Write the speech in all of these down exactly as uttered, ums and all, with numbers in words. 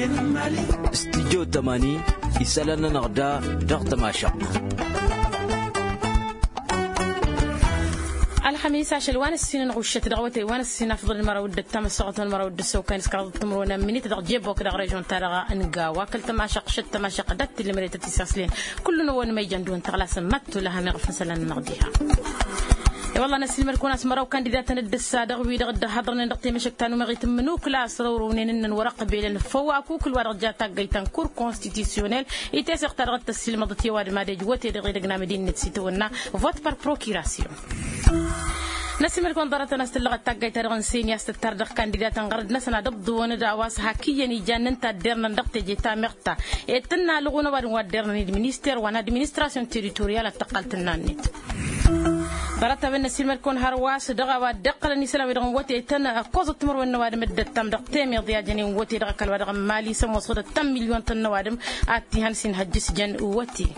استديو ثمانية يسألنا نغدا ضغط ماشق الخميس عشان وان السنين غشة دعوتي وان السنين أفضل المرة ودة تام الصوت المرة ودة السو كان سكرت تمرون مني تدق جيب وكذا رجون ترى انجا واكل تماشق شت تماشق دت اللي مريت تساسلين كلنا وان ما يجندون تغلا سمت لها مغف مثلا نغديها والله ناس اللي مركون اسمروا كانديداتنا الدسادة ويدغ حضرنا نقطي مشكتان ومغيت منو كلا سرورونين ان ورق بين فواكو كل ورق جاتا جيتان كور كونستيتيسيونيل يتسق ترغت السلم ضتي واد ما دج وتي غير دغنا مدينه سيتونا فوت بار بروكيراسيون ناس مركون ضرت ناس اللغة تاجي ترغن سين يستر دخ كانديدات غرد ناس ندب ون دعواس هكيا نيجان تدرنا ندقت جيتا مقطع اتنا لغونا واد ودرنا المينستر وانا ادمنستراسيون تيريتوريال تقلت النانيت برات بين السلم يكون هرواس دغا ودقل نسلا ودغ وتي تن كوز تمر والنواد مد تم دق تيم ضياجني وتي دغ كل ودغ مالي سم وصود تم مليون تن نوادم اتي هنسين هجس جن وتي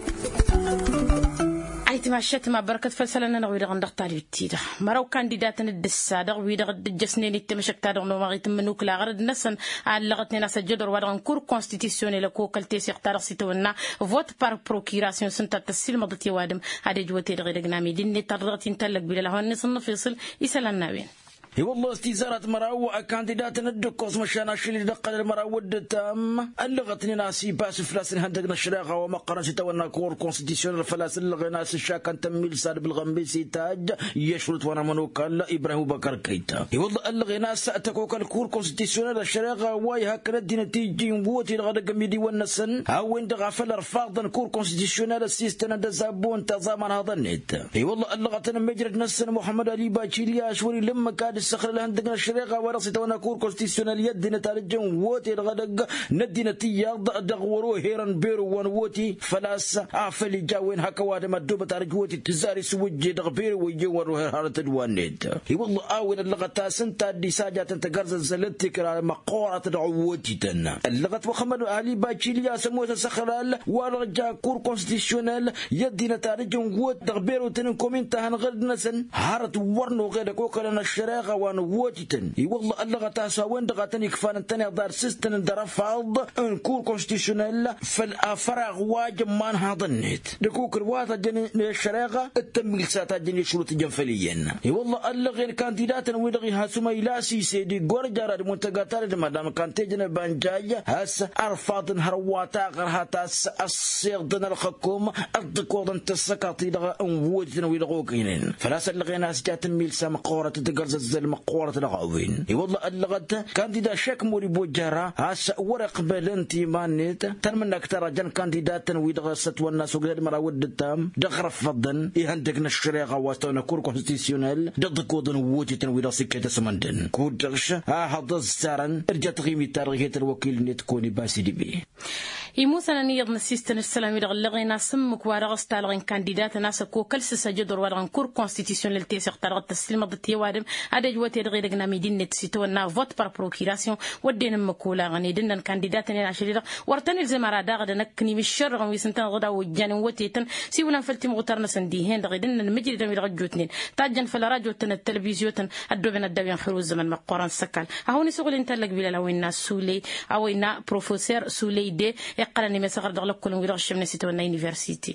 ايت ما شت ما بركه فلسلنا نوي دغ ندق تالي تيدا مرو كانديداتنا الدسادغ ويدغ دجسني ني تمشك تادغ نو ماغي تمنو كلا غرد نسن علغتني ناس جدر ودغ كور كونستيتيسيونيل كو كلتي سيختار سيتونا فوت بار بروكيراسيون سنت السلم ضتي وادم هادي جوتي دغ دغنامي دي ترغتي نتلق بلا هون نصنف يصل يسلنا وين اي والله استزارة مراوة كانديدات ندكوس مشان اشيل دقل المراوة التام اللغتني ناسي باس فلاس هندقنا الشراغه وما قرنش تونا كور كونستيتيونال فلاس اللغه ناس الشاكن تميل صار بالغمبيسي تاج يشرط وانا منوكل ابراهيم بكر كيتا اي والله اللغه ناس تكوك الكور كونستيتيونال الشراغه واي هكذا دي نتيجي ووتي غدا قميدي ونسن او عند غفل رفاض كور كونستيتيونال السيستم دزابون تزامن هذا النت اي والله اللغه مجرد نسن محمد علي باشيليا شوري لما كاد السخر لهن دقنا الشريقة ورصي تونا كور كونستيسيونال يدنا تارجن ووتي الغدق ندينا تياض دغورو هيران بيرو ونوتي فلاس عفلي جاوين هكواد مدوبة تارجوتي تزاري سوجي دغبيرو ويجورو هارة دوانيت اي والله آوين اللغة تاسن تادي ساجات انتقرز زلتك مقورة دعوتي تنا اللغة محمد علي باشيليا سموه السخر ورجا كور كونستيسيونال يدنا تارجن ووت دغبيرو تنن كومين تهن غرد نسن هارة ورنو غير كوكلنا الشريقة وان ووتيتن اي والله اللغة تاسا وين دغتني كفان تاني دار سيستن درفاض ان كور كونستيسيونال فالافراغ واجب مان هذا النت دكوك الواتا جني الشريقة التميل ساتا جني شروط جنفليين اي والله اللغة كانديدات ويدغي هاسوما يلاسي سيدي غورجارا المنتقاتار مادام كان تجن بانجاية هاس ارفاض هرواتا غرها تاس السيغدن الحكومة الدكوضن تسكاطي دغا ان ووتيتن ويدغوكينين فلاس اللغة ناس جاتن ميل سامقورة تدقرز المقورة الغاوين اي والله اللغة كانديدا شك موري بوجارا هاس ورق بلنتي مانيت تنمنك ترى جن كانديدات ويدغست والناس وقدر مراود التام دغرف فضن اي هندقنا الشريقة واستونا كور كونستيسيونال ضد كودن ووتيتن ويدغسي كيتا سمندن كودرش ها هذا الزارن ارجات غيمي تاريخية الوكيل نتكوني باسي دي بي اي موسى نيض نسيستن السلام يدغ لغينا سمك ورغست لغين كانديدات ناس كو كل سجدر ورغن كور كونستيتيسيونال تيسق ترغ تسليم ضد وادم هذا جوتي غير دغنا مدينه سيتونا فوت بار بروكيراسيون ودين مكولا غني دنا كانديدات ني عشري ورتن الزمرا داغ نكني بالشر غوي سنتن غدا وجان وتيتن سيونا فلتي مغترنا سنديهن دغ دنا المجري دم يرجوتنين تاجن في الراديو تن التلفزيون تن ادوبنا الدبيان خروج زمن مقران سكال هوني سوغل انت لك بلا لوينا سولي اوينا بروفيسور سولي دي يقرني مسغر دغ لكل ويرش من سيتونا يونيفرسيتي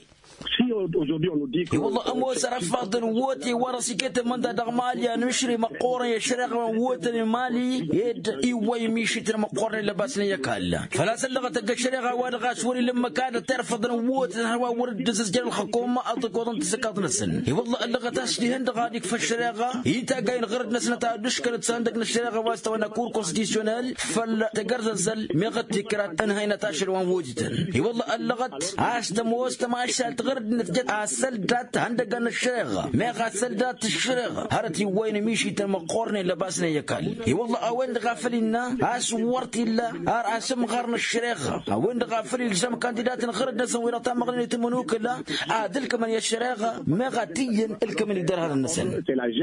والله أمو سرفاض ووتي ورسي كت من دا دغماليا نشري مقورن يشرق من ووتن مالي يد إيوي ميشيت مقورن لباسن يكال فلا سلغة تقشريغا وادغا سوري لما كانت ترفض ووتن هوا ورد سجل الحكومة أطلقوا تسكات نسن والله اللغة تسدي هند غاديك في الشريغا يتا قاين غرد نسنة تادش كانت ساندق الشريغا واستوانا كور كونستيسيونال فالتقرزل ميغت تكرات انهينا تاشر وان ووتن والله اللغة عاشتم وستم عاشت غرد نتجد عسلدات عندك أنا الشريغة ما عسلدات الشريغة هرتي وين ميشي تمقورني لباسنا يكال اي والله اوين غافلنا اسورتي الله ار اسم غرن الشريغة اوين غافلي لزم كانديدات غرد نسوي رتا مغني تمنوك لا عادلك من الشريغة ما غاتين الكم اللي دار هذا النسل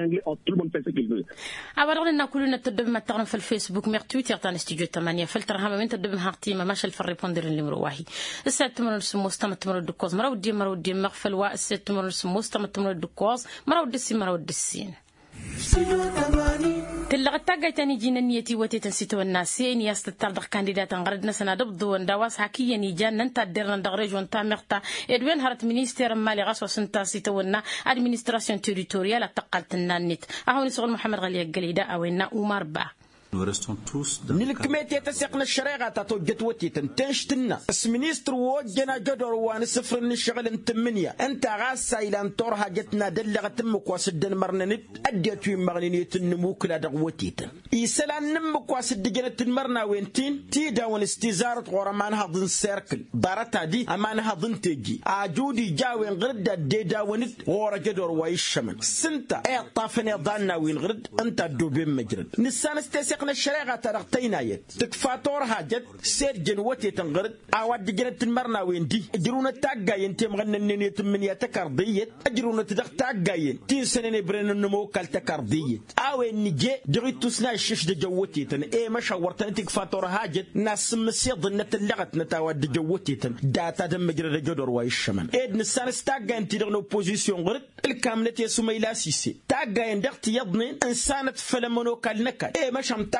أبرغنا كلنا تدب ما تغرم في الفيسبوك مير تويتر تاع استوديو ثمانية فلتر هما من تدب هاقتي ما ماشي الفريبوندر اللي مروحي الساعة تمر نسمو استمر تمر الدكوز مرة ودي مرة ودي مغفل والساعة تمر نسمو استمر تمر الدكوز مرة ودي السين مرة ودي السين تلغت تاجي تاني جينا نيتي وتي تنسيتو الناسين يستطر دق كانديدات غردنا سنة دبضو وندواس حكيا نيجان ننتا ديرنا دغريج ونتا مغتا ادوين هرت مينيستير مالي غاس وسنتا سيتونا ادمينستراسيون تيريتوريال اتقلت النانيت اهو نسول محمد غالي قليدا اوينا ومار با من الكميتي تسيقنا الشريعة تتوجد وتيتن تنشتنا السمينيستر وجنا جدور وان سفر الشغل انتمنيا انت غاسا الى انتورها جتنا دلغة تمك واسدن مرننت اديتو مغنينية النموك لا دغوتيتن يسلا نمك واسد جنة المرنا وينتين تيدا ونستيزارة غرمانها ضن سيركل دارتها دي امانها ضن تيجي عجودي جاوين غرد ديدا ونت غورا جدور وايشمن سنتا اي طافني ضانا وين غرد انت دوبين مجرد نسان استيسيق الشريعة ترقتينا يت تكفاتور حاجت سير جنوتي تنغرد عواد جنة المرنا وين دي اجرونا تاقاين تيم غننني تمنية تكاردية اجرونا تدق تاقاين تين سنين برين النمو كالتكاردية اوين نجي دغيتو سنا الشش دجوتي تن اي مشاورتن تكفاتور حاجت ناس مسيض نت اللغت نتاواد دجوتي تن داتا دم مجرد جدور وايشمن ايد نسان استاقاين تدغنو بوزيسيون غرد الكاملة يسومي لاسيسي تاقاين دغتي يضنين انسانة فلمونو كالنكا اي مشام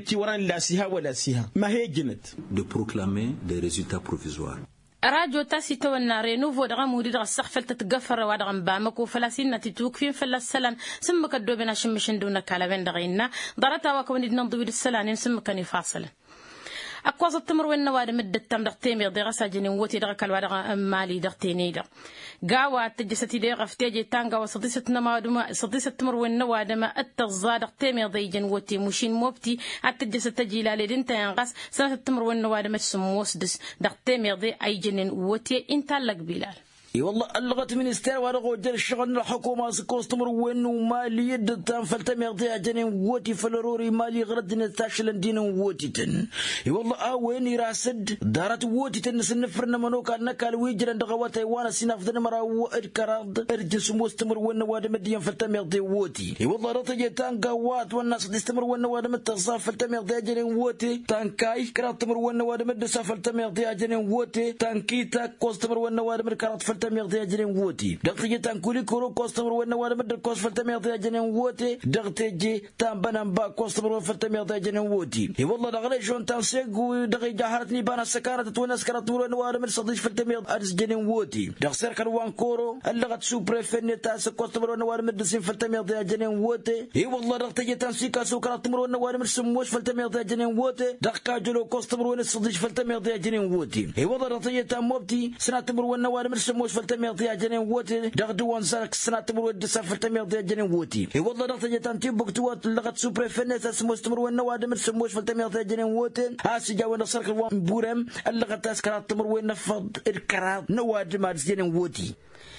de proclamer des résultats provisoires. راجو تاسي تونا رينوفو دغا مودي دغا السخفل تتقفر وادغا بامكو فلاسين نتيتوك فين فلاسلان سمك الدوبنا شمشن دون كالابين دغينا ضرتا وكون دنا ضويد السلانين سمك نفاصل أقواز التمر والنواد مدة تم دقتيمي دغا ساجنين ووتي دغا كالوادغا مالي دغتيني دغ قاوة تجساتي دغا فتيجي تانغا وصديسة نمادما صديسة التمر والنواد ما التغزا دقتيمي ضيجن ووتي مشين موبتي التجسة تجي لالدين تينغاس سنة التمر والنواد ما تسموس دس دقتيمي ضي أي جنين ووتي انتا لك بلال والله اللغة مينستير ورغو جل الشغل الحكومة سكوستمر وين ومالي يد تام فلتمي غطيها جنين ووتي فلروري مالي غرد نتاشل دين ووتي تن والله اه وين يراسد دارت ووتي تن سنفرنا منوكا نكال ويجرن دغواتي وانا سنافدن مرا وإركراد ارجل سموستمر وين واد مدين فلتمي غطي ووتي والله رطي تان قوات والناس تستمر وين واد متصاف فلتمي غطيها جنين ووتي تانكاي كرات تمر وين واد مدسا فلتمي غطيها جنين ووتي تانكيتا كوستمر وين واد مركرات فلتمي ميغتي اجرين ووتي دغتي تان كولي كورو كوستمر وين ولا مد كوست فلتميغتي اجرين ووتي دغتي جي تان بنان با كوستمر فلتميغتي اجرين ووتي اي والله دغلي جون تان سيغو دغي جاهرتني بان سكارت تونا سكارت وين ولا مد صديق فلتميغ اجرين ووتي دغ سيركل وان كورو اللغت سو بريفين تا كوستمر وين ولا مد سين فلتميغتي اجرين ووتي اي والله دغتي تان سيكا سكارت وين ولا مد سموش فلتميغتي اجرين ووتي دغ كاجلو كوستمر وين صديق فلتميغتي اجرين ووتي اي والله دغتي تان موبتي سناتمر وين ولا مد سموش فلتميغتي اجرين ووتي دغدو وانسرك سناتمر ود فلتميغتي اجرين ووتي اي والله دغتي تان تيبك توات لغت سو بريفين تا سموستمر وين ولا مد سموش فلتميغتي اجرين ووتي هاسي جاونا سركل وان بورم اللغت اسكرات تمر وين نفض الكرات نواد ما اجرين ووتي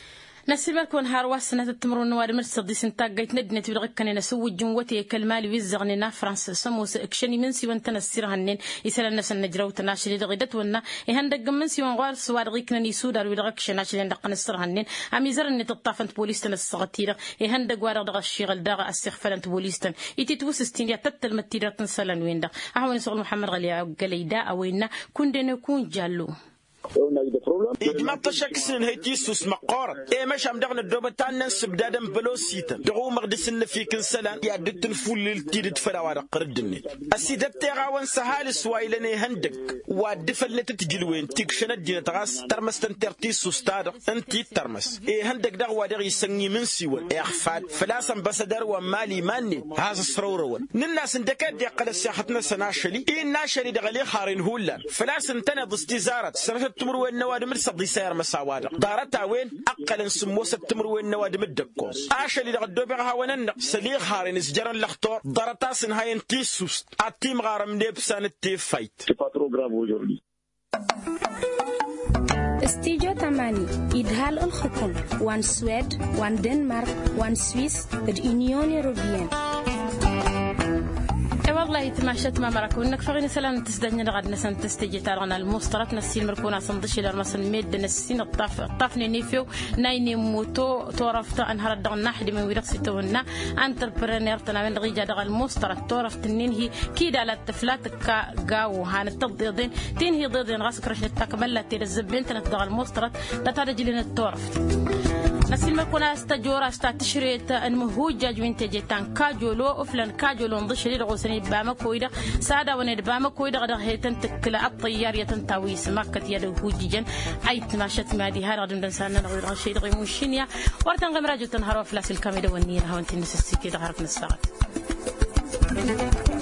نسيبك ونهار واسنة التمر والنوار مرصد سنتاق جيت ندني تبغى كان نسوي جنوتي كالمال ويزغنينا فرنسا سموس اكشني من سي وانت نسير هنين يسال الناس النجرو تناشري دغيدت ونا يهندق من سي وانغار سوار غيكنا نيسود على ودغك ناشري ندق نسر هنين امي زر ان تطافنت بوليس تنصغتيره يهندق وار دغ الشيغل دغ استغفلنت بوليس تن يتي توسستين يتتل متيره تنسلن وين دغ اهون سوق محمد غليا قليدا اوينا كون نكون جالو إجماع تشكسن هيتيسوس مقارن إيه مش عم دغنا الدوبتان ننسب دادم بلوسيتا دغو مقدسن في كنسلان يا دتن فول التيد فلاوار قردني السيدات تيغاون سهال سوايلني هندك ودفل تتجلوين تيكشن الدين تغاس ترمس تنترتيسوس تاد انتي ترمس إيه هندك دغوا دغ يسني من سيول اخفاد فلاس امباسادور ومالي ماني هذا سرورون الناس اندكات دي قال سياحتنا سناشلي إيه ناشري دغلي خارين هولان فلاس انتنا ضستيزارات سنه التمر وين نواد مرصد يسير مساواد دارتا وين اقل سموس التمر وين نواد مدكوس عاش اللي غدو بها ونن سليغ هارين سجرن لختور دارتا سن هاين تيسوس اتيم غارم نيبسان التي فايت استيجو تماني إدهال الحكم وان سويد وان دنمارك وان سويس اليونيون يوروبيان والله تماشت ما مركو انك فغينا سلام تسدني غد نسن تستجي تارغنا المسترات نسيل مركونا صندشي لرمس ميد نسين الطاف طافني نيفيو نايني موتو تورفت انهار دغنا حد من ويرسيتونا انتربرينور تناوين دغيجا دغ المسترات تورفت النينهي كيدا على التفلات كاغاو هان التضيضين تنهي ضيضين غاسك رش تكمل تي الزبين تنت دغ المسترات لا ترجي لنا التورفت نسيل ما كنا استجورا استتشريت المهوج جاجوين تجتان كاجولو أفلان كاجولو نضشري رغوسني بام كويدا سادة ونيد بام كويدا غدا هيتن تكلا الطيار يتنتاوي سماكة يدو هوجيجن عيت ماشت مادي هاي غادم دنسانا نغير غشي دغي موشينيا ورتن غمراجو تنهارو فلاس الكاميرا والنير هاونتي نسسيكي دغارك نسفاغت